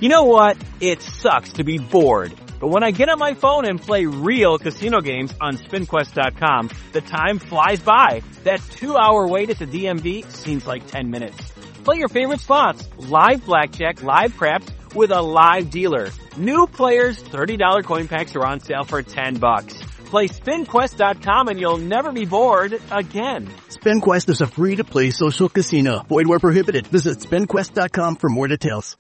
You know what? It sucks to be bored. But when I get on my phone and play real casino games on SpinQuest.com, the time flies by. That 2-hour wait at the DMV seems like 10 minutes. Play your favorite slots, live blackjack, live craps, with a live dealer. New players, $30 coin packs are on sale for $10. Play SpinQuest.com and you'll never be bored again. SpinQuest is a free-to-play social casino. Void where prohibited. Visit SpinQuest.com for more details.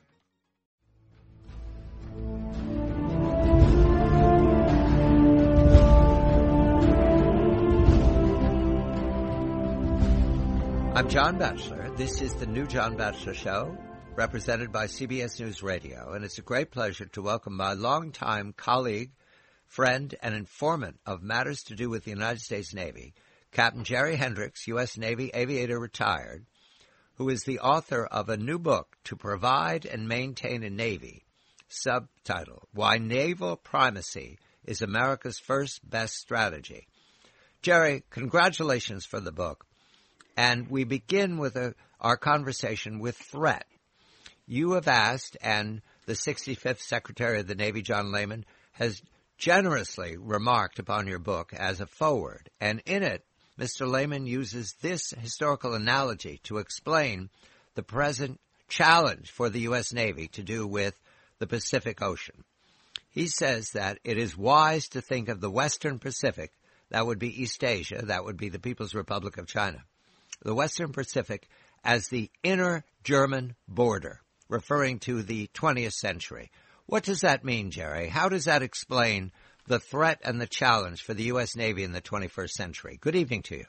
I'm John Batchelor. This is the new John Batchelor Show, represented by CBS News Radio, and it's a great pleasure to welcome my longtime colleague, friend, and informant of matters to do with the United States Navy, Captain Jerry Hendricks, U.S. Navy aviator retired, who is the author of a new book, To Provide and Maintain a Navy, subtitle, Why Naval Primacy is America's First Best Strategy. Jerry, congratulations for the book. And we begin with our conversation with threat. You have asked, and the 65th Secretary of the Navy, John Lehman, has generously remarked upon your book as a foreword. And in it, Mr. Lehman uses this historical analogy to explain the present challenge for the U.S. Navy to do with the Pacific Ocean. He says that it is wise to think of the Western Pacific, that would be East Asia, that would be the People's Republic of China, the Western Pacific as the inner German border, referring to the 20th century. What does that mean, Jerry? How does that explain the threat and the challenge for the U.S. Navy in the 21st century? Good evening to you.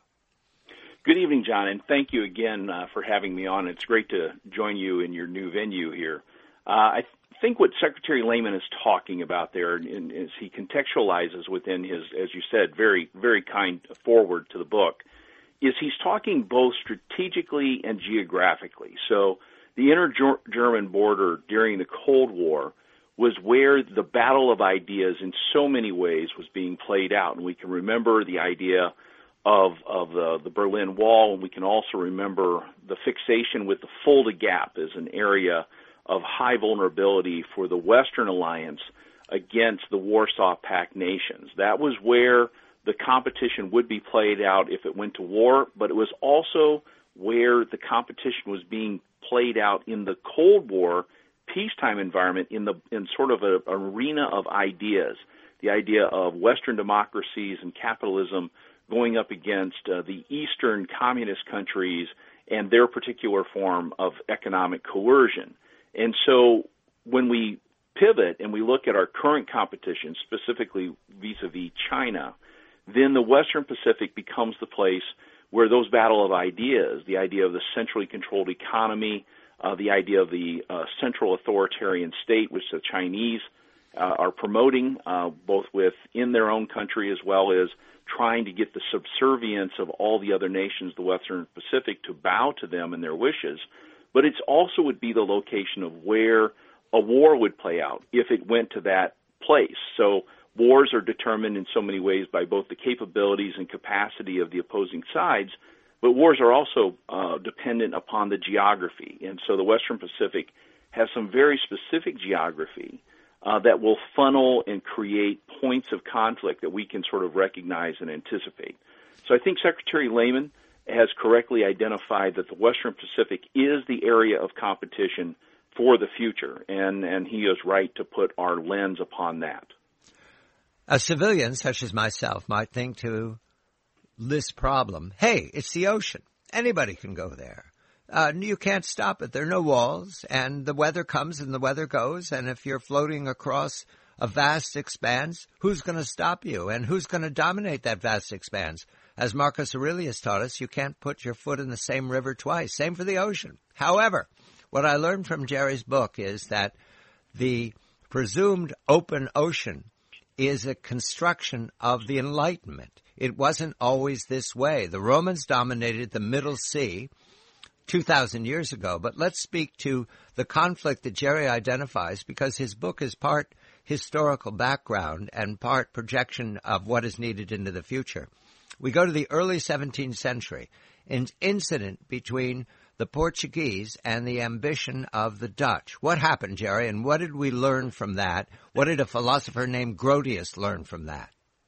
Good evening, John, and thank you again for having me on. It's great to join you in your new venue here. I think what Secretary Lehman is talking about there, and as he contextualizes within his, as you said, very, very kind foreword to the book, is he's talking both strategically and geographically. So the inter-German border during the Cold War was where the battle of ideas in so many ways was being played out. And we can remember the idea of the Berlin Wall, and we can also remember the fixation with the Fulda Gap as an area of high vulnerability for the Western Alliance against the Warsaw Pact nations. That was where the competition would be played out if it went to war, but it was also where the competition was being played out in the Cold War peacetime environment in sort of an arena of ideas, the idea of Western democracies and capitalism going up against the Eastern communist countries and their particular form of economic coercion. And so when we pivot and we look at our current competition, specifically vis-a-vis China, then the Western Pacific becomes the place where those battle of ideas, the idea of the centrally controlled economy, the idea of the central authoritarian state, which the Chinese are promoting, both within their own country as well as trying to get the subservience of all the other nations, the Western Pacific, to bow to them and their wishes. But it also would be the location of where a war would play out if it went to that place. So wars are determined in so many ways by both the capabilities and capacity of the opposing sides, but wars are also dependent upon the geography. And so the Western Pacific has some very specific geography that will funnel and create points of conflict that we can sort of recognize and anticipate. So I think Secretary Lehman has correctly identified that the Western Pacific is the area of competition for the future, and he is right to put our lens upon that. A civilian, such as myself, might think to this problem, hey, it's the ocean. Anybody can go there. You can't stop it. There are no walls, and the weather comes and the weather goes, and if you're floating across a vast expanse, who's going to stop you, and who's going to dominate that vast expanse? As Marcus Aurelius taught us, you can't put your foot in the same river twice. Same for the ocean. However, what I learned from Jerry's book is that the presumed open ocean is a construction of the Enlightenment. It wasn't always this way. The Romans dominated the Middle Sea 2,000 years ago. But let's speak to the conflict that Jerry identifies, because his book is part historical background and part projection of what is needed into the future. We go to the early 17th century, an incident between the Portuguese and the ambition of the Dutch. What happened, Jerry, and what did we learn from that? What did a philosopher named Grotius learn from that?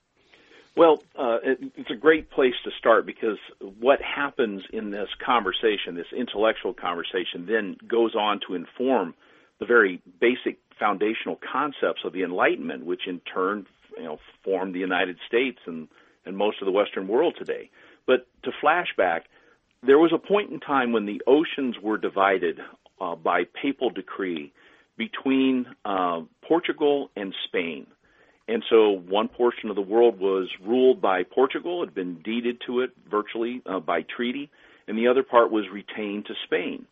Well, it's a great place to start, because what happens in this conversation, this intellectual conversation, then goes on to inform the very basic foundational concepts of the Enlightenment, which in turn, formed the United States and most of the Western world today. But to flashback, there was a point in time when the oceans were divided by papal decree between Portugal and Spain. And so one portion of the world was ruled by Portugal, had been deeded to it virtually by treaty, and the other part was retained to Spain.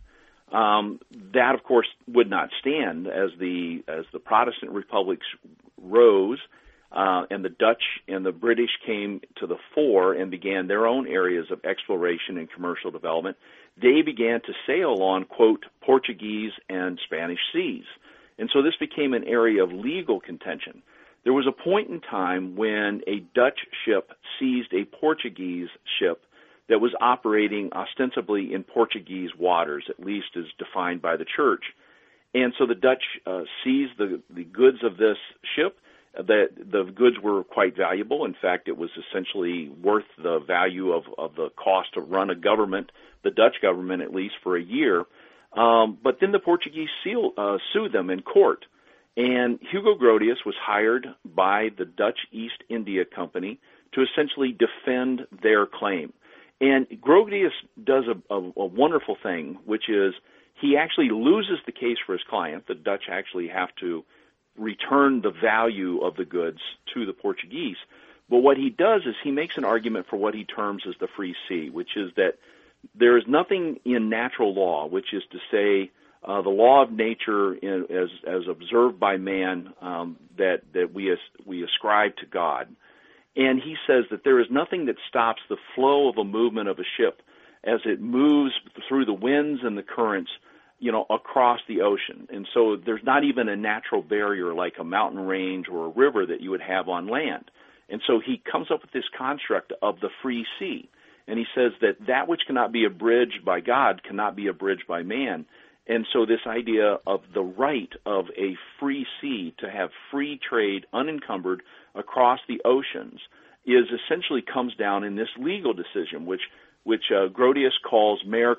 That, of course, would not stand as the Protestant republics rose, and the Dutch and the British came to the fore and began their own areas of exploration and commercial development. They began to sail on, quote, Portuguese and Spanish seas. And so this became an area of legal contention. There was a point in time when a Dutch ship seized a Portuguese ship that was operating ostensibly in Portuguese waters, at least as defined by the church. And so the Dutch seized the goods of this ship. The goods were quite valuable. In fact, it was essentially worth the value of the cost to run a government, the Dutch government at least, for a year. But then the Portuguese sued them in court. And Hugo Grotius was hired by the Dutch East India Company to essentially defend their claim. And Grotius does a wonderful thing, which is he actually loses the case for his client. The Dutch actually have to return the value of the goods to the Portuguese. But what he does is he makes an argument for what he terms as the free sea, which is that there is nothing in natural law, which is to say the law of nature as observed by man that we ascribe to God. And he says that there is nothing that stops the flow of a movement of a ship as it moves through the winds and the currents, across the ocean. And so there's not even a natural barrier like a mountain range or a river that you would have on land. And so he comes up with this construct of the free sea. And he says that which cannot be abridged by God cannot be abridged by man. And so this idea of the right of a free sea to have free trade unencumbered across the oceans is essentially comes down in this legal decision, which Grotius calls mare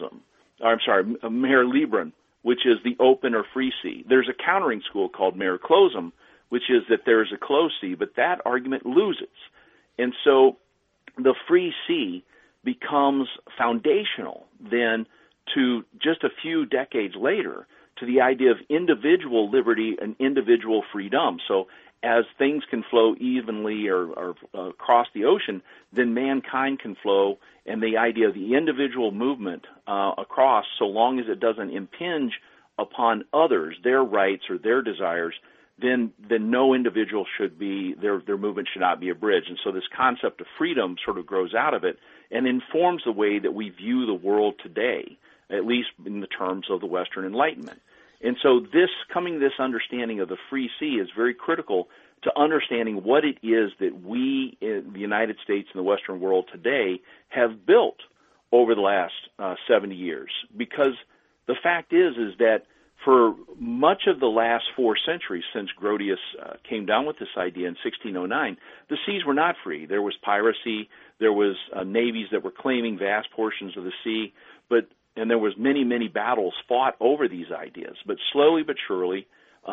liberum, which is the open or free sea. There's a countering school called mare closum, which is that there is a closed sea, but that argument loses. And so the free sea becomes foundational then to just a few decades later to the idea of individual liberty and individual freedom. So as things can flow evenly or across the ocean, then mankind can flow, and the idea of the individual movement across, so long as it doesn't impinge upon others, their rights or their desires, then no individual should be, their movement should not be abridged. And so this concept of freedom sort of grows out of it and informs the way that we view the world today, at least in the terms of the Western Enlightenment. And so this understanding of the free sea is very critical to understanding what it is that we in the United States and the Western world today have built over the last 70 years. Because the fact is that for much of the last 4 centuries since Grotius came down with this idea in 1609, the seas were not free. There was piracy, there was navies that were claiming vast portions of the sea, and there was many, many battles fought over these ideas. But slowly but surely,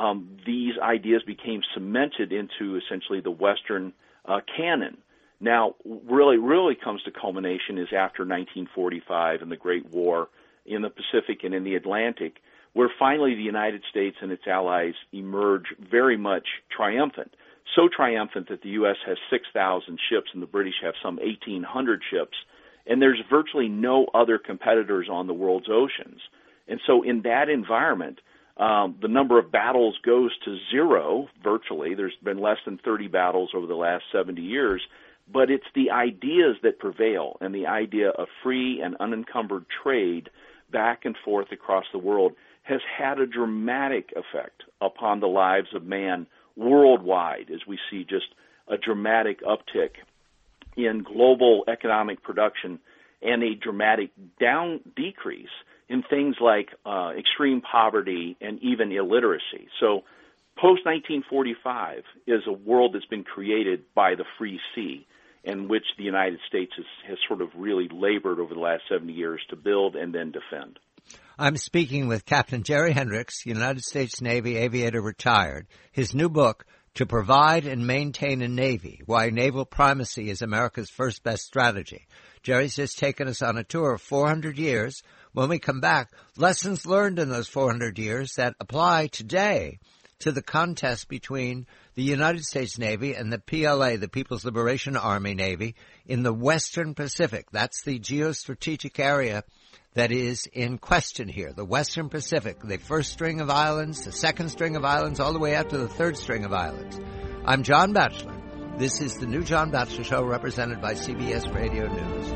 these ideas became cemented into essentially the Western canon. Now, really comes to culmination is after 1945 and the Great War in the Pacific and in the Atlantic, where finally the United States and its allies emerge very much triumphant. So triumphant that the U.S. has 6,000 ships and the British have some 1,800 ships. And there's virtually no other competitors on the world's oceans. And so in that environment, the number of battles goes to zero, virtually. There's been less than 30 battles over the last 70 years. But it's the ideas that prevail, and the idea of free and unencumbered trade back and forth across the world has had a dramatic effect upon the lives of man worldwide, as we see just a dramatic uptick in global economic production and a dramatic decrease in things like extreme poverty and even illiteracy. So post-1945 is a world that's been created by the free sea, in which the United States has sort of really labored over the last 70 years to build and then defend. I'm speaking with Captain Jerry Hendricks, United States Navy aviator retired. His new book, To Provide and Maintain a Navy, Why Naval Primacy is America's First Best Strategy. Jerry's just taken us on a tour of 400 years. When we come back, lessons learned in those 400 years that apply today to the contest between the United States Navy and the PLA, the People's Liberation Army Navy, in the Western Pacific. That's the geostrategic area that is in question here, the Western Pacific, the first string of islands, the second string of islands, all the way out to the third string of islands. I'm John Batchelor. This is the New John Batchelor Show, represented by CBS Radio News.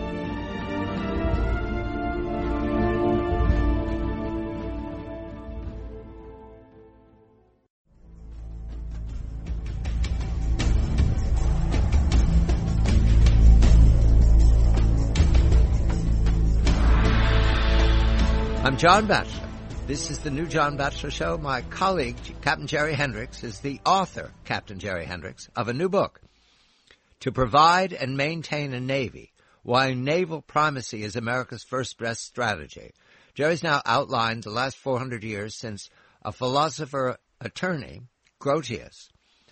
I'm John Batchelor. This is the New John Batchelor Show. My colleague, Captain Jerry Hendricks, is the author, Captain Jerry Hendricks, of a new book, To Provide and Maintain a Navy, Why Naval Primacy is America's First Best Strategy. Jerry's now outlined the last 400 years since a philosopher-attorney, Grotius,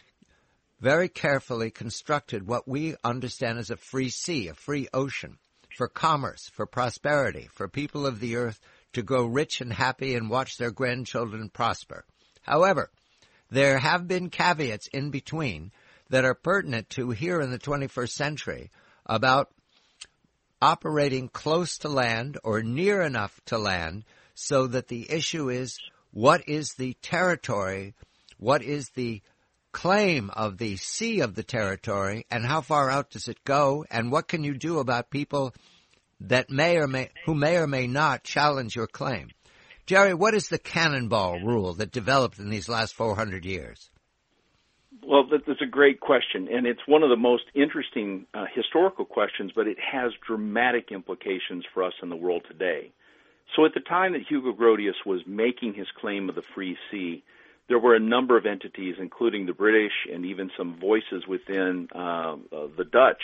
very carefully constructed what we understand as a free sea, a free ocean, for commerce, for prosperity, for people of the earth to grow rich and happy and watch their grandchildren prosper. However, there have been caveats in between that are pertinent to here in the 21st century about operating close to land or near enough to land so that the issue is, what is the territory, what is the claim of the sea of the territory, and how far out does it go, and what can you do about people that who may or may not challenge your claim? Jerry, what is the cannonball rule that developed in these last 400 years? Well, that's a great question, and it's one of the most interesting historical questions, but it has dramatic implications for us in the world today. So at the time that Hugo Grotius was making his claim of the free sea, there were a number of entities, including the British and even some voices within the Dutch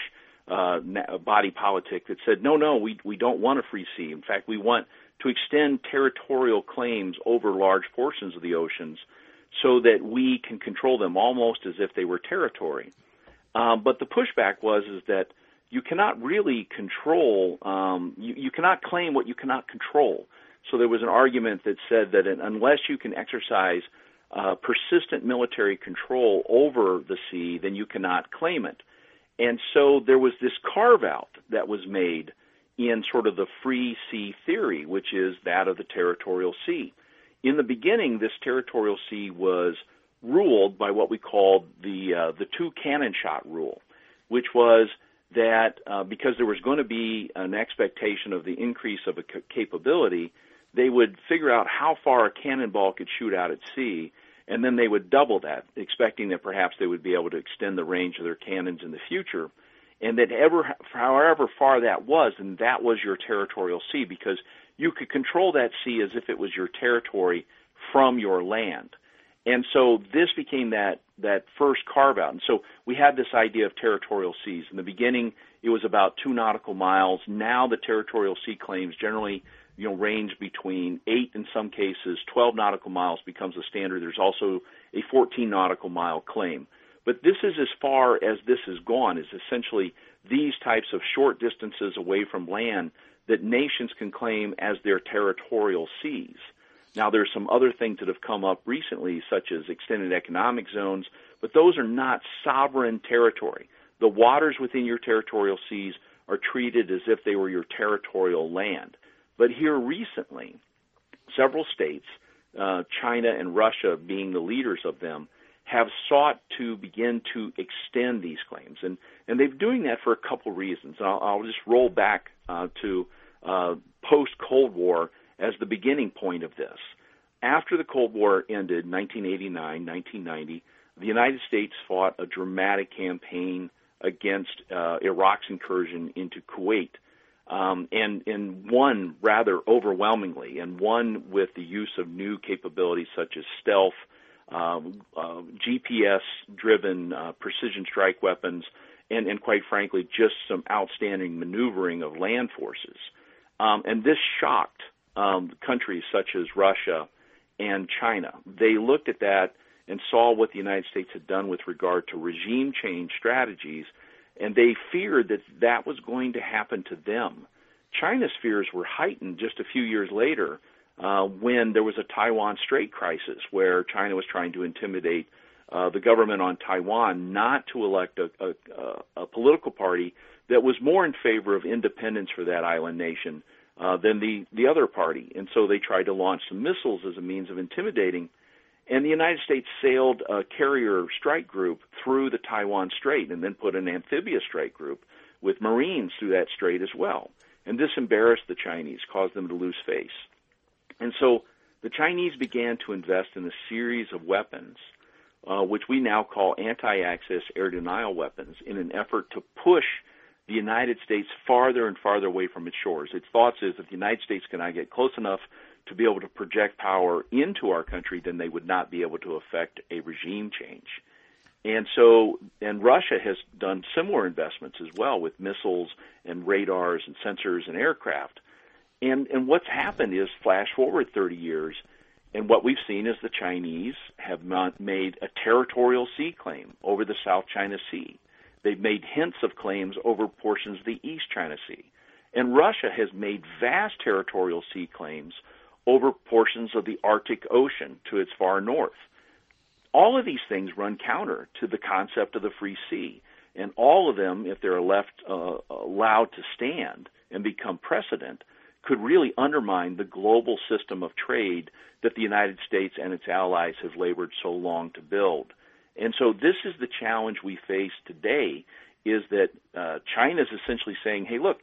body politic, that said, no, we don't want a free sea. In fact, we want to extend territorial claims over large portions of the oceans so that we can control them almost as if they were territory. But the pushback was that you cannot really control, you cannot claim what you cannot control. So there was an argument that said that unless you can exercise persistent military control over the sea, then you cannot claim it. And so there was this carve-out that was made in sort of the free sea theory, which is that of the territorial sea. In the beginning, this territorial sea was ruled by what we called the two cannon shot rule, which was that because there was going to be an expectation of the increase of a capability, they would figure out how far a cannonball could shoot out at sea, and then they would double that, expecting that perhaps they would be able to extend the range of their cannons in the future. And that however far that was, and that was your territorial sea, because you could control that sea as if it was your territory from your land. And so this became that first carve-out. And so we had this idea of territorial seas. In the beginning, it was about 2 nautical miles. Now the territorial sea claims generally range between 8, in some cases, 12 nautical miles becomes a standard. There's also a 14 nautical mile claim. But this is as far as this has gone, is essentially these types of short distances away from land that nations can claim as their territorial seas. Now, there's some other things that have come up recently, such as extended economic zones, but those are not sovereign territory. The waters within your territorial seas are treated as if they were your territorial land. But here recently, several states, China and Russia being the leaders of them, have sought to begin to extend these claims. And they're doing that for a couple reasons. I'll just roll back to post-Cold War as the beginning point of this. After the Cold War ended, 1989, 1990, the United States fought a dramatic campaign against Iraq's incursion into Kuwait. and won rather overwhelmingly, and won with the use of new capabilities such as stealth, GPS-driven precision strike weapons, and quite frankly, just some outstanding maneuvering of land forces. And this shocked countries such as Russia and China. They looked at that and saw what the United States had done with regard to regime change strategies, and they feared that that was going to happen to them. China's fears were heightened just a few years later when there was a Taiwan Strait crisis where China was trying to intimidate the government on Taiwan not to elect a political party that was more in favor of independence for that island nation than the other party. And so they tried to launch some missiles as a means of intimidating. And the United States sailed a carrier strike group through the Taiwan Strait and then put an amphibious strike group with Marines through that strait as well. And this embarrassed the Chinese, caused them to lose face. And so the Chinese began to invest in a series of weapons, which we now call anti-access air denial weapons, in an effort to push the United States farther and farther away from its shores. Its thoughts is if the United States cannot get close enough to be able to project power into our country, then they would not be able to affect a regime change. And Russia has done similar investments as well with missiles and radars and sensors and aircraft. And what's happened is, flash forward 30 years, and what we've seen is the Chinese have made a territorial sea claim over the South China Sea. They've made hints of claims over portions of the East China Sea. And Russia has made vast territorial sea claims over portions of the Arctic Ocean to its far north. All of these things run counter to the concept of the free sea. And all of them, if they're left allowed to stand and become precedent, could really undermine the global system of trade that the United States and its allies have labored so long to build. And so this is the challenge we face today, is that China is essentially saying, hey, look,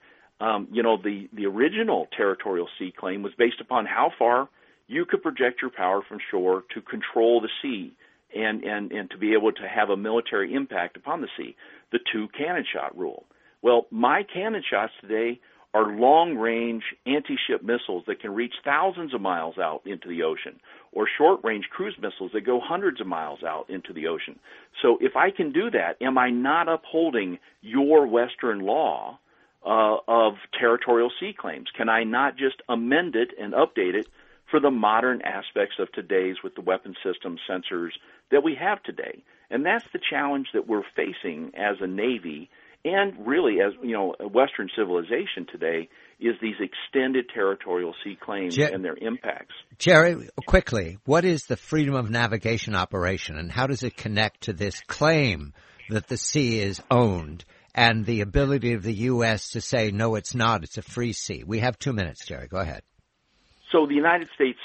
the original territorial sea claim was based upon how far you could project your power from shore to control the sea and to be able to have a military impact upon the sea, the two cannon shot rule. Well, my cannon shots today are long-range anti-ship missiles that can reach thousands of miles out into the ocean, or short-range cruise missiles that go hundreds of miles out into the ocean. So if I can do that, am I not upholding your Western law of territorial sea claims? Can I not just amend it and update it for the modern aspects of today's with the weapon systems, sensors that we have today? And that's the challenge that we're facing as a Navy, and really as a Western civilization today, is these extended territorial sea claims and their impacts. Jerry, quickly, what is the Freedom of Navigation operation, and how does it connect to this claim that the sea is owned and the ability of the U.S. to say, no, it's not, it's a free sea? We have 2 minutes, Jerry. Go ahead. So the United States,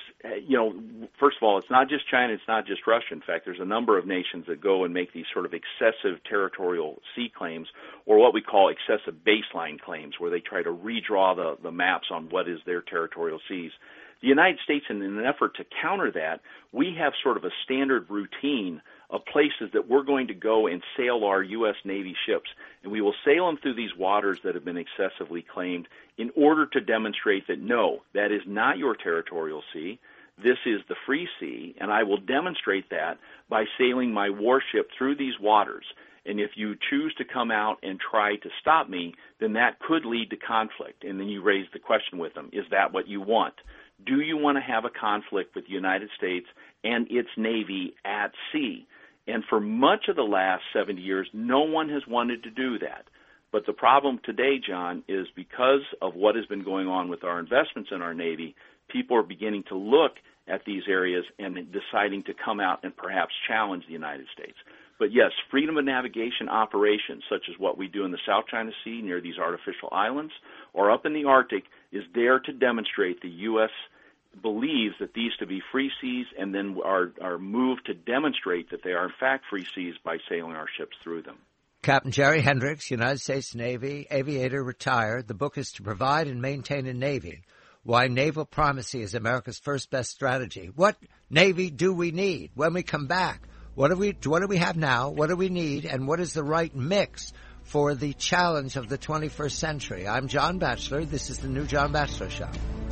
first of all, it's not just China, it's not just Russia. In fact, there's a number of nations that go and make these sort of excessive territorial sea claims, or what we call excessive baseline claims, where they try to redraw the maps on what is their territorial seas. The United States, in an effort to counter that, we have sort of a standard routine of places that we're going to go and sail our U.S. Navy ships, and we will sail them through these waters that have been excessively claimed in order to demonstrate that, no, that is not your territorial sea, this is the free sea, and I will demonstrate that by sailing my warship through these waters. And if you choose to come out and try to stop me, then that could lead to conflict. And then you raise the question with them, is that what you want? Do you want to have a conflict with the United States and its Navy at sea? And for much of the last 70 years, no one has wanted to do that. But the problem today, John, is because of what has been going on with our investments in our Navy, people are beginning to look at these areas and deciding to come out and perhaps challenge the United States. But yes, freedom of navigation operations, such as what we do in the South China Sea near these artificial islands or up in the Arctic, is there to demonstrate the U.S. believes that these to be free seas, and then are moved to demonstrate that they are in fact free seas by sailing our ships through them. Captain Jerry Hendricks, United States Navy, aviator, retired. The book is To Provide and Maintain a Navy, Why Naval Primacy is America's First Best Strategy. What Navy do we need? When we come back, what do we have now? What do we need? And what is the right mix for the challenge of the 21st century. I'm John Batchelor. This is the New John Batchelor Show.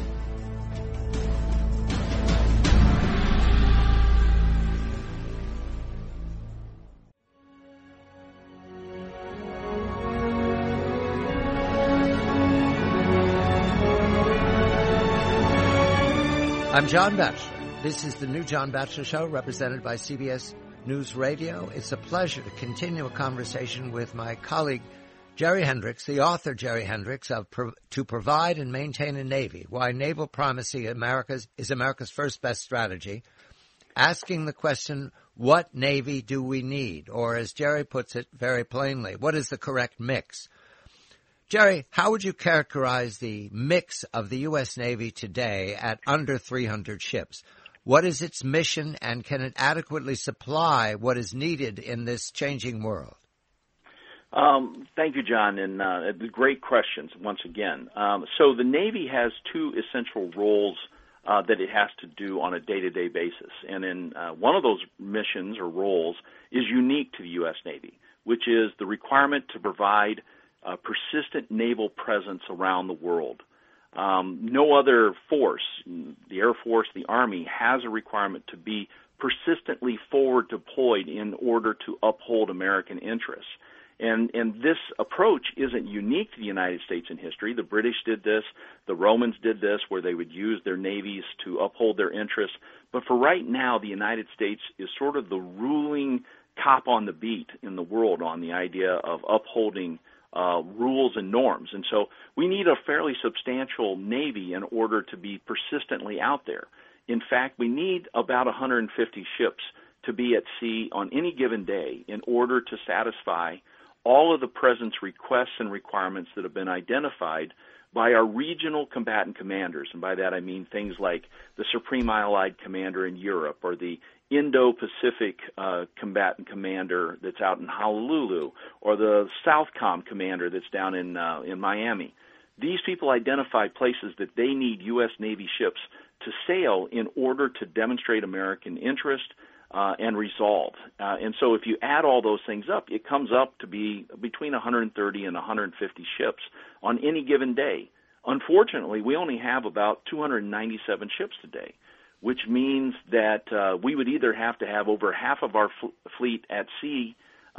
I'm John Batchelor. This is the New John Batchelor Show, represented by CBS News Radio. It's a pleasure to continue a conversation with my colleague, Jerry Hendricks, the author, Jerry Hendricks, of To Provide and Maintain a Navy, Why Naval Primacy is America's First Best Strategy, asking the question, what Navy do we need? Or as Jerry puts it very plainly, what is the correct mix? Jerry, how would you characterize the mix of the U.S. Navy today at under 300 ships? What is its mission, and can it adequately supply what is needed in this changing world? Thank you, John, and great questions once again. So the Navy has two essential roles that it has to do on a day-to-day basis, and in one of those missions or roles is unique to the U.S. Navy, which is the requirement to provide persistent naval presence around the world. No other force, the Air Force, the Army, has a requirement to be persistently forward deployed in order to uphold American interests. And this approach isn't unique to the United States in history. The British did this. The Romans did this, where they would use their navies to uphold their interests. But for right now, the United States is sort of the ruling cop on the beat in the world on the idea of upholding rules and norms. And so we need a fairly substantial Navy in order to be persistently out there. In fact, we need about 150 ships to be at sea on any given day in order to satisfy all of the presence requests and requirements that have been identified by our regional combatant commanders. And by that I mean things like the Supreme Allied Commander in Europe, or the Indo-Pacific combatant commander that's out in Honolulu, or the Southcom commander that's down in Miami. These people identify places that they need U.S. Navy ships to sail in order to demonstrate American interest and resolve. And so if you add all those things up, it comes up to be between 130 and 150 ships on any given day. Unfortunately, we only have about 297 ships today, which means that we would either have to have over half of our fleet at sea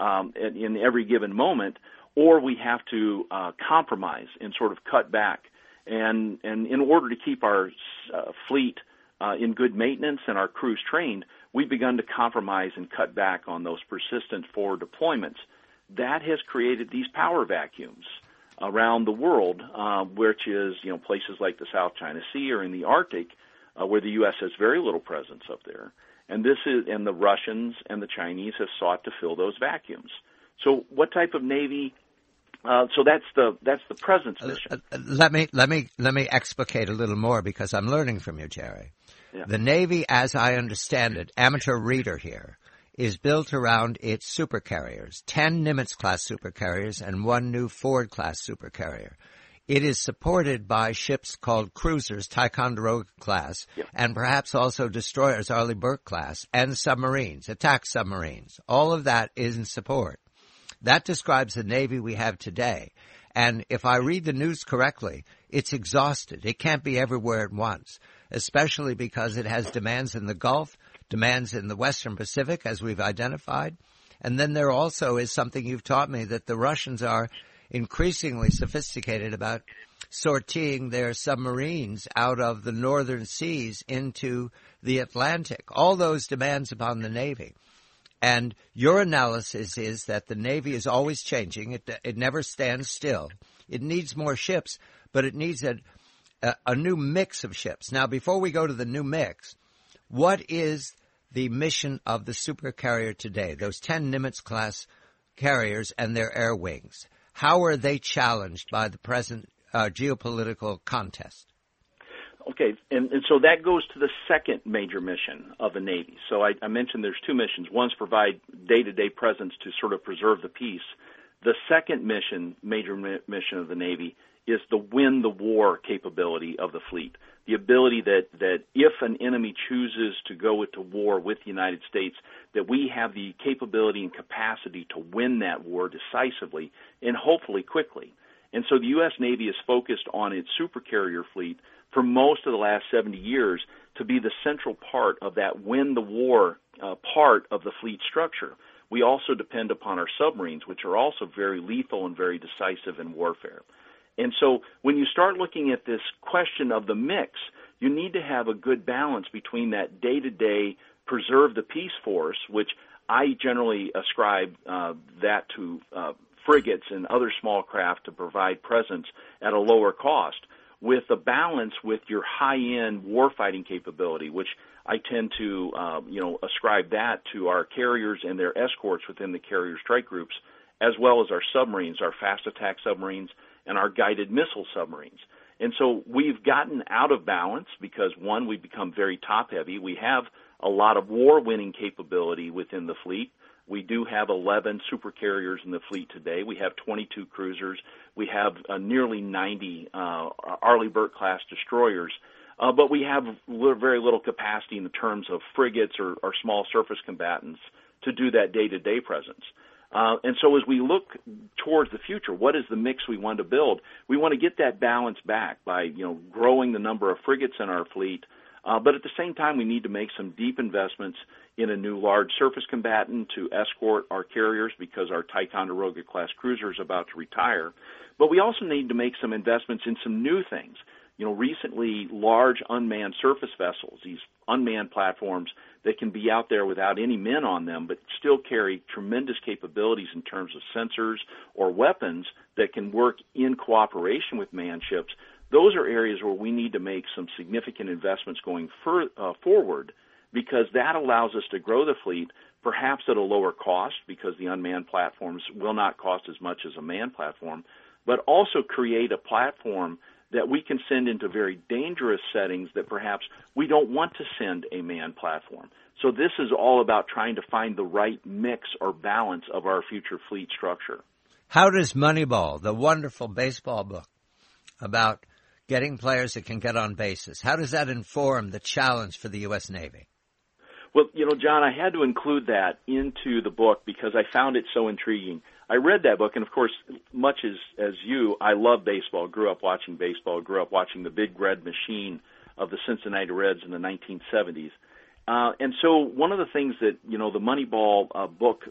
in every given moment, or we have to compromise and sort of cut back. And in order to keep our fleet in good maintenance and our crews trained, we've begun to compromise and cut back on those persistent forward deployments. That has created these power vacuums around the world, which is, places like the South China Sea or in the Arctic, where the U.S. has very little presence up there. And the Russians and the Chinese have sought to fill those vacuums. So what type of Navy? So that's the presence mission. Let me explicate a little more, because I'm learning from you, Jerry. Yeah. The Navy, as I understand it, amateur reader here, is built around its supercarriers, 10 Nimitz-class supercarriers and 1 new Ford-class supercarrier. It is supported by ships called cruisers, Ticonderoga class, yep, and perhaps also destroyers, Arleigh Burke class, and submarines, attack submarines. All of that is in support. That describes the Navy we have today. And if I read the news correctly, it's exhausted. It can't be everywhere at once, especially because it has demands in the Gulf, demands in the Western Pacific, as we've identified. And then there also is something you've taught me, that the Russians are increasingly sophisticated about sortying their submarines out of the northern seas into the Atlantic. All those demands upon the Navy. And your analysis is that the Navy is always changing. It never stands still. It needs more ships, but it needs a new mix of ships. Now, before we go to the new mix, what is the mission of the supercarrier today, those 10 Nimitz-class carriers and their air wings? How are they challenged by the present geopolitical contest? Okay, and so that goes to the second major mission of the Navy. So I mentioned there's two missions. One's provide day-to-day presence to sort of preserve the peace. The second mission, major mission of the Navy, is the win the war capability of the fleet. the ability that if an enemy chooses to go into war with the United States, that we have the capability and capacity to win that war decisively and hopefully quickly. And so the U.S. Navy is focused on its supercarrier fleet for most of the last 70 years to be the central part of that win the war part of the fleet structure. We also depend upon our submarines, which are also very lethal and very decisive in warfare. And so when you start looking at this question of the mix, you need to have a good balance between that day-to-day preserve the peace force, which I generally ascribe that to frigates and other small craft to provide presence at a lower cost, with a balance with your high-end warfighting capability, which I tend to, ascribe that to our carriers and their escorts within the carrier strike groups, as well as our submarines, our fast attack submarines, and our guided missile submarines. And so we've gotten out of balance because, one, we've become very top-heavy. We have a lot of war-winning capability within the fleet. We do have 11 supercarriers in the fleet today. We have 22 cruisers. We have nearly 90 Arleigh Burke-class destroyers. But we have very little capacity in the terms of frigates or small surface combatants to do that day-to-day presence. And so as we look towards the future, what is the mix we want to build? We want to get that balance back by, growing the number of frigates in our fleet. But at the same time, we need to make some deep investments in a new large surface combatant to escort our carriers because our Ticonderoga-class cruiser is about to retire. But we also need to make some investments in some new things. Recently, large unmanned surface vessels, these unmanned platforms that can be out there without any men on them but still carry tremendous capabilities in terms of sensors or weapons that can work in cooperation with manned ships. Those are areas where we need to make some significant investments going forward, because that allows us to grow the fleet perhaps at a lower cost, because the unmanned platforms will not cost as much as a manned platform, but also create a platform that we can send into very dangerous settings that perhaps we don't want to send a manned platform. So this is all about trying to find the right mix or balance of our future fleet structure. How does Moneyball, the wonderful baseball book about getting players that can get on bases, how does that inform the challenge for the U.S. Navy? Well, John, I had to include that into the book because I found it so intriguing. I read that book, and of course, much as you, I love baseball, grew up watching baseball, grew up watching the big red machine of the Cincinnati Reds in the 1970s. And so one of the things that, the Moneyball book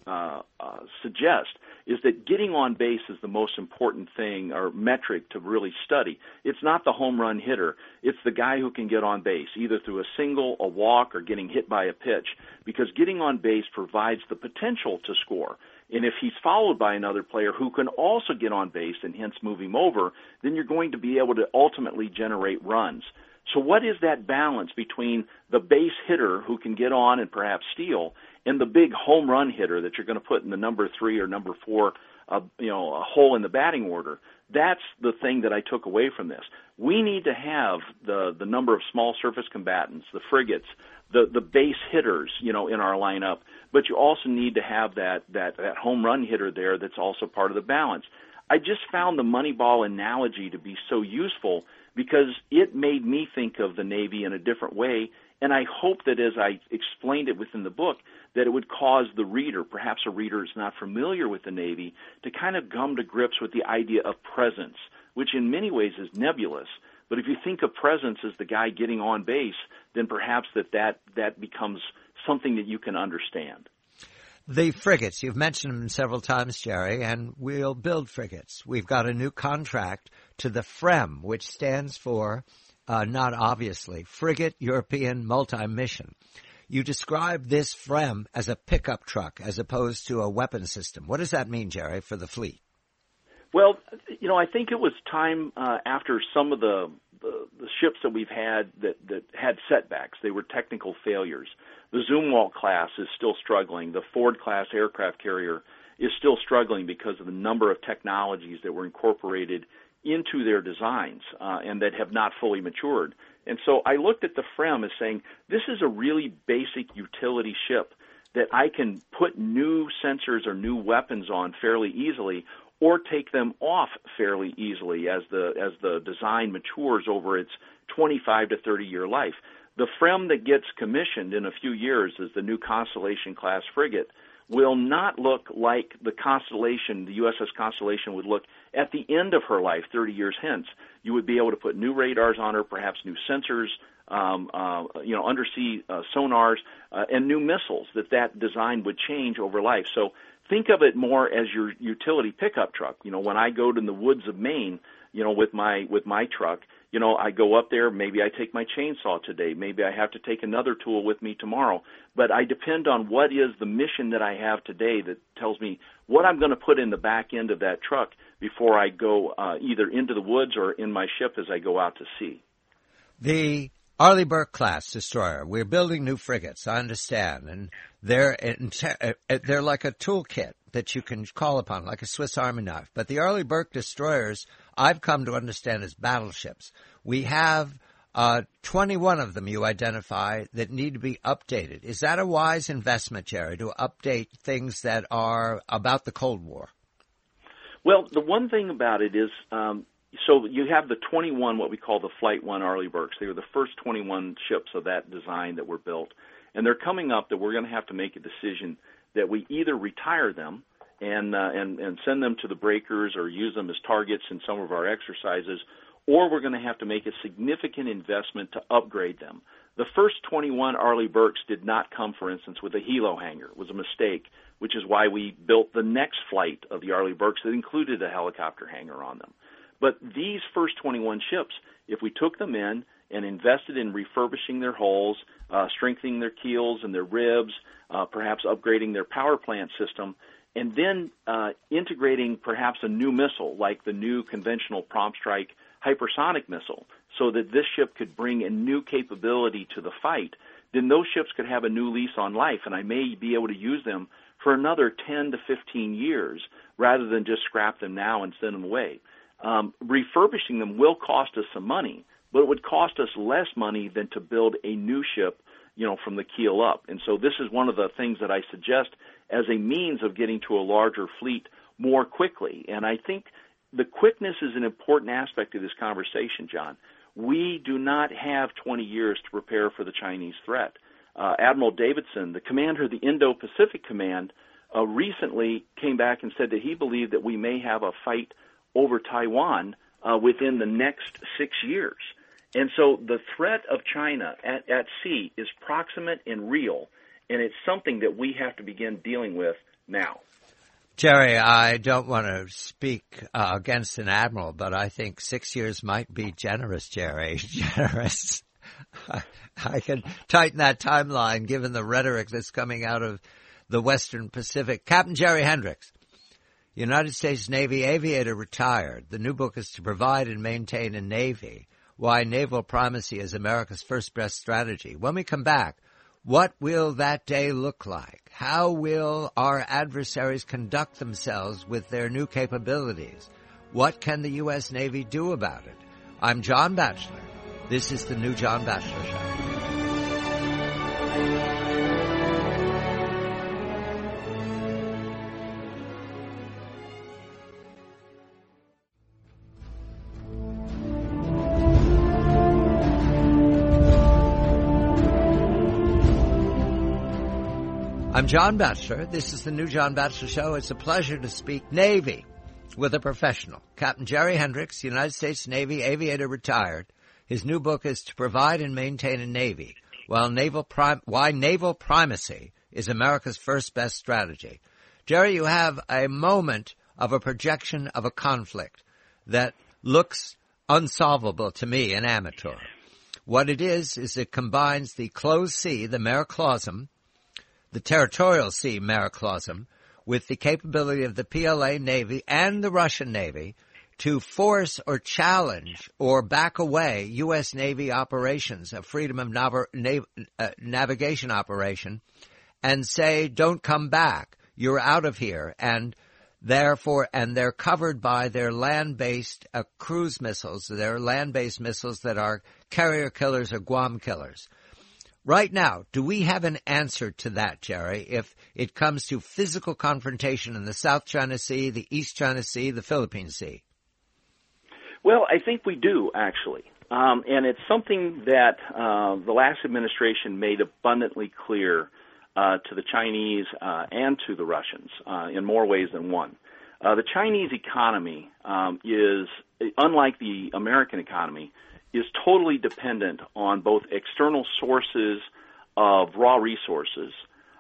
suggests is that getting on base is the most important thing or metric to really study. It's not the home run hitter. It's the guy who can get on base, either through a single, a walk, or getting hit by a pitch, because getting on base provides the potential to score. And if he's followed by another player who can also get on base and hence move him over, then you're going to be able to ultimately generate runs. So what is that balance between the base hitter who can get on and perhaps steal and the big home run hitter that you're going to put in the number 3 or number 4, a hole in the batting order? That's the thing that I took away from this. We need to have the number of small surface combatants, the frigates, the base hitters, in our lineup, but you also need to have that home run hitter there that's also part of the balance. I just found the Moneyball analogy to be so useful because it made me think of the Navy in a different way, and I hope that as I explained it within the book, that it would cause the reader, perhaps a reader who's not familiar with the Navy, to kind of come to grips with the idea of presence, which in many ways is nebulous. But if you think of presence as the guy getting on base, then perhaps that becomes something that you can understand. The frigates, you've mentioned them several times, Jerry, and we'll build frigates. We've got a new contract to the FREM, which stands for, not obviously, Frigate European Multi-Mission. You describe this FREM as a pickup truck as opposed to a weapon system. What does that mean, Jerry, for the fleet? Well, I think it was time after some of the ships that we've had that had setbacks. They were technical failures. The Zumwalt class is still struggling. The Ford-class aircraft carrier is still struggling because of the number of technologies that were incorporated into their designs and that have not fully matured. And so I looked at the FREM as saying, this is a really basic utility ship that I can put new sensors or new weapons on fairly easily, or take them off fairly easily as the design matures over its 25 to 30-year life. The FREM that gets commissioned in a few years as the new Constellation-class frigate will not look like the Constellation, the USS Constellation would look at the end of her life, 30 years hence. You would be able to put new radars on her, perhaps new sensors, undersea sonars, and new missiles that design would change over life. So think of it more as your utility pickup truck. When I go to the woods of Maine, with my truck, I go up there, maybe I take my chainsaw today, maybe I have to take another tool with me tomorrow, but I depend on what is the mission that I have today that tells me what I'm going to put in the back end of that truck before I go either into the woods or in my ship as I go out to sea. The Arleigh Burke-class destroyer, we're building new frigates, I understand, and they're like a toolkit that you can call upon, like a Swiss Army knife. But the Arleigh Burke destroyers, I've come to understand as battleships. We have 21 of them you identify that need to be updated. Is that a wise investment, Jerry, to update things that are about the Cold War? Well, the one thing about it is, so you have the 21, what we call the Flight 1 Arleigh Burkes. They were the first 21 ships of that design that were built. And they're coming up that we're going to have to make a decision that we either retire them and send them to the breakers or use them as targets in some of our exercises, or we're going to have to make a significant investment to upgrade them. The first 21 Arleigh Burkes did not come, for instance, with a helo hangar. It was a mistake, which is why we built the next flight of the Arleigh Burkes that included a helicopter hangar on them. But these first 21 ships, if we took them in and invested in refurbishing their hulls, strengthening their keels and their ribs, perhaps upgrading their power plant system, and then integrating perhaps a new missile like the new conventional Prompt Strike hypersonic missile so that this ship could bring a new capability to the fight, then those ships could have a new lease on life, and I may be able to use them for another 10 to 15 years rather than just scrap them now and send them away. Refurbishing them will cost us some money, but it would cost us less money than to build a new ship, from the keel up. And so this is one of the things that I suggest as a means of getting to a larger fleet more quickly. And I think the quickness is an important aspect of this conversation, John. We do not have 20 years to prepare for the Chinese threat. Admiral Davidson, the commander of the Indo-Pacific Command, recently came back and said that he believed that we may have a fight over Taiwan within the next 6 years. And so the threat of China at sea is proximate and real, and it's something that we have to begin dealing with now. Jerry, I don't want to speak against an admiral, but I think 6 years might be generous, Jerry. Generous. I can tighten that timeline given the rhetoric that's coming out of the Western Pacific. Captain Jerry Hendricks, United States Navy aviator, retired. The new book is To Provide and Maintain a Navy, Why Naval Primacy is America's First Best Strategy. When we come back, what will that day look like? How will our adversaries conduct themselves with their new capabilities? What can the U.S. Navy do about it? I'm John Batchelor. This is the New John Batchelor Show. I'm John Batchelor. This is the New John Batchelor Show. It's a pleasure to speak Navy with a professional. Captain Jerry Hendricks, United States Navy aviator, retired. His new book is To Provide and Maintain a Navy, Why Naval Primacy is America's First Best Strategy. Jerry, you have a moment of a projection of a conflict that looks unsolvable to me, an amateur. What it is it combines the closed sea, the mare clausum, the territorial sea, mare clausum, with the capability of the PLA Navy and the Russian Navy to force or challenge or back away U.S. Navy operations, a freedom of navigation operation, and say, don't come back, you're out of here, and therefore, and they're covered by their land-based cruise missiles, their land-based missiles that are carrier killers or Guam killers. Right now, do we have an answer to that, Jerry, if it comes to physical confrontation in the South China Sea, the East China Sea, the Philippine Sea? Well, I think we do, actually. And it's something that the last administration made abundantly clear to the Chinese and to the Russians in more ways than one. The Chinese economy is, unlike the American economy, is totally dependent on both external sources of raw resources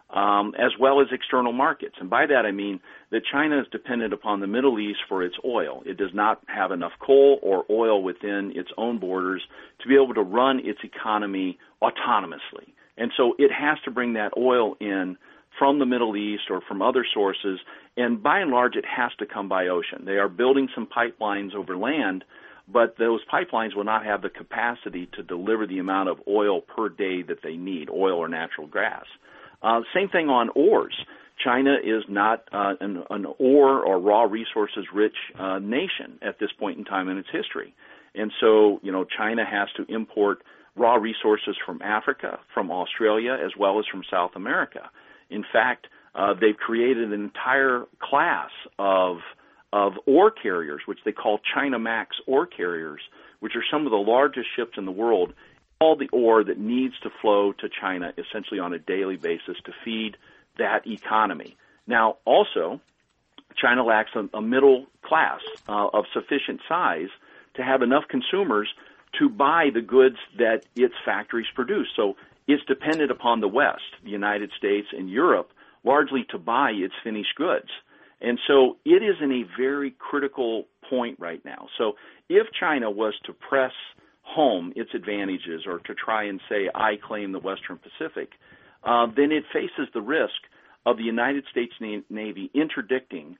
as well as external markets. And by that I mean that China is dependent upon the Middle East for its oil. It does not have enough coal or oil within its own borders to be able to run its economy autonomously. And so it has to bring that oil in from the Middle East or from other sources, and by and large it has to come by ocean. They are building some pipelines over land, but those pipelines will not have the capacity to deliver the amount of oil per day that they need, oil or natural gas. Same thing on ores. China is not an ore or raw resources rich nation at this point in time in its history. And so, China has to import raw resources from Africa, from Australia, as well as from South America. In fact, they've created an entire class of ore carriers, which they call China Max ore carriers, which are some of the largest ships in the world, all the ore that needs to flow to China essentially on a daily basis to feed that economy. Now, also, China lacks a middle class of sufficient size to have enough consumers to buy the goods that its factories produce. So it's dependent upon the West, the United States and Europe, largely to buy its finished goods. And so it is in a very critical point right now. So if China was to press home its advantages or to try and say, I claim the Western Pacific, then it faces the risk of the United States Navy interdicting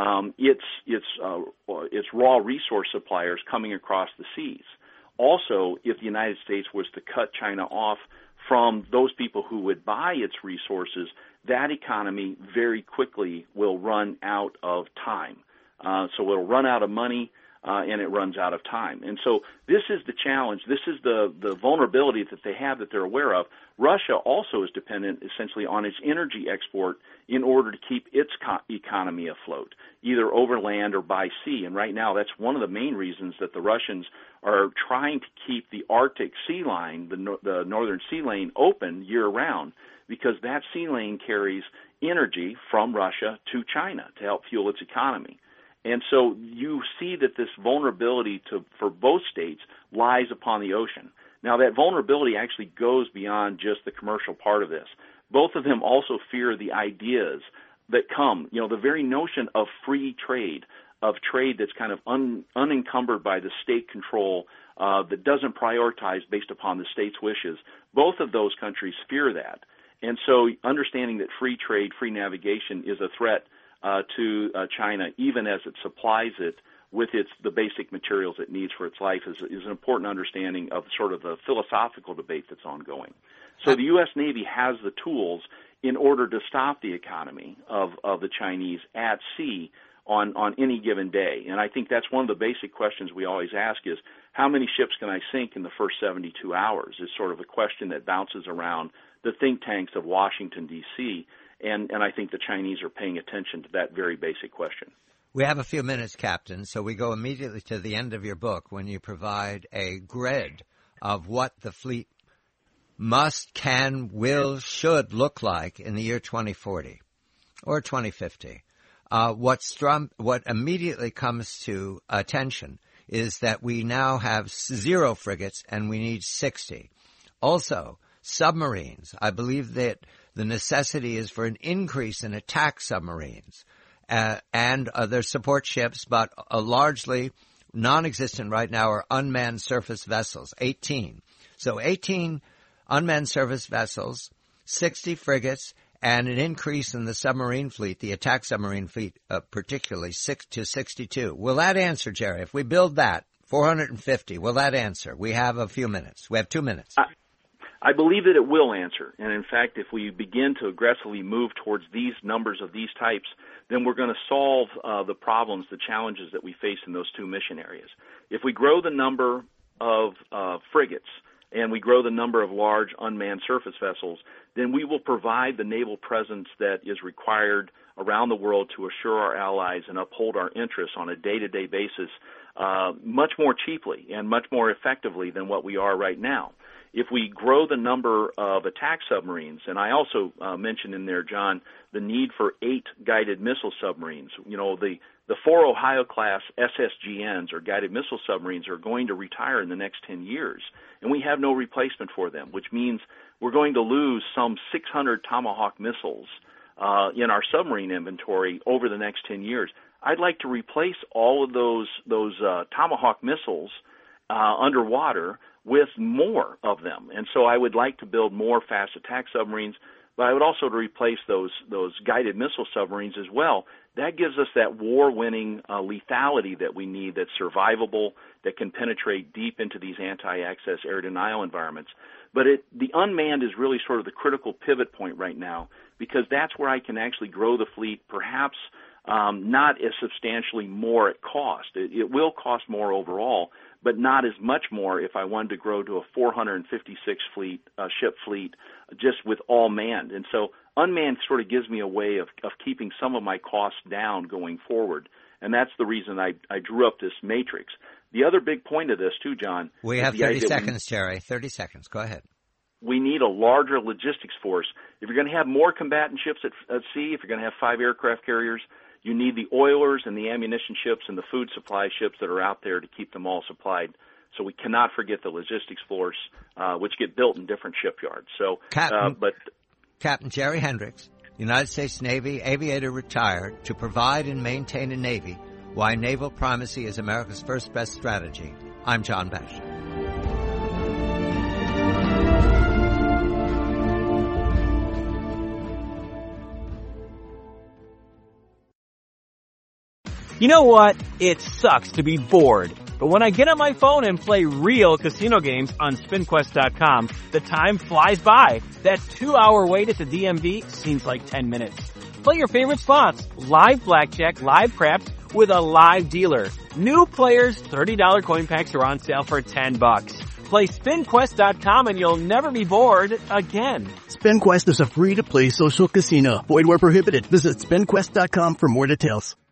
its raw resource suppliers coming across the seas. Also, if the United States was to cut China off from those people who would buy its resources, that economy very quickly will run out of time. So it'll run out of money, and it runs out of time. And so this is the challenge. This is the vulnerability that they have that they're aware of. Russia also is dependent essentially on its energy export in order to keep its economy afloat, either over land or by sea. And right now that's one of the main reasons that the Russians are trying to keep the Arctic sea line, the northern sea lane, open year-round, because that sea lane carries energy from Russia to China to help fuel its economy. And so you see that this vulnerability for both states lies upon the ocean. Now, that vulnerability actually goes beyond just the commercial part of this. Both of them also fear the ideas that come, the very notion of free trade, of trade that's kind of unencumbered by the state control, that doesn't prioritize based upon the state's wishes. Both of those countries fear that. And so understanding that free trade, free navigation is a threat to China, even as it supplies it with the basic materials it needs for its life, is an important understanding of sort of the philosophical debate that's ongoing. So the U.S. Navy has the tools in order to stop the economy of the Chinese at sea on any given day. And I think that's one of the basic questions we always ask is, how many ships can I sink in the first 72 hours is sort of a question that bounces around the think tanks of Washington, D.C., and I think the Chinese are paying attention to that very basic question. We have a few minutes, Captain, so we go immediately to the end of your book when you provide a grid of what the fleet must, can, will, should look like in the year 2040 or 2050. What immediately comes to attention is that we now have 0 frigates and we need 60. Also, submarines. I believe that the necessity is for an increase in attack submarines and their support ships, but largely non-existent right now are unmanned surface vessels, 18. So 18 unmanned surface vessels, 60 frigates, and an increase in the submarine fleet, the attack submarine fleet particularly, 6 to 62. Will that answer, Jerry? If we build that, 450, will that answer? We have a few minutes. We have 2 minutes. I believe that it will answer. And in fact, if we begin to aggressively move towards these numbers of these types, then we're going to solve the problems, the challenges that we face in those two mission areas. If we grow the number of frigates and we grow the number of large unmanned surface vessels, then we will provide the naval presence that is required around the world to assure our allies and uphold our interests on a day-to-day basis much more cheaply and much more effectively than what we are right now. If we grow the number of attack submarines, and I also mentioned in there, John, the need for 8 guided missile submarines. You know, the 4 Ohio-class SSGNs, or guided missile submarines, are going to retire in the next 10 years, and we have no replacement for them, which means we're going to lose some 600 Tomahawk missiles in our submarine inventory over the next 10 years. I'd like to replace all of those Tomahawk missiles underwater with more of them. And so I would like to build more fast attack submarines, but I would also to replace those guided missile submarines as well. That gives us that war-winning lethality that we need, that's survivable, that can penetrate deep into these anti-access air denial environments. But the unmanned is really sort of the critical pivot point right now, because that's where I can actually grow the fleet, perhaps not as substantially more at cost. It will cost more overall, but not as much more if I wanted to grow to a 456 ship fleet just with all manned. And so unmanned sort of gives me a way of keeping some of my costs down going forward. And that's the reason I drew up this matrix. The other big point of this, too, John. We have 30 seconds, Jerry. 30 seconds. Go ahead. We need a larger logistics force. If you're going to have more combatant ships at sea, if you're going to have 5 aircraft carriers, you need the oilers and the ammunition ships and the food supply ships that are out there to keep them all supplied. So we cannot forget the logistics force, which get built in different shipyards. So, Captain Jerry Hendricks, United States Navy aviator retired, to provide and maintain a Navy. Why naval primacy is America's first best strategy. I'm John Batchelor. You know what? It sucks to be bored. But when I get on my phone and play real casino games on SpinQuest.com, the time flies by. That 2-hour wait at the DMV seems like 10 minutes. Play your favorite slots, live blackjack, live craps, with a live dealer. New players, $30 coin packs are on sale for $10. Play SpinQuest.com and you'll never be bored again. SpinQuest is a free-to-play social casino. Void where prohibited. Visit SpinQuest.com for more details.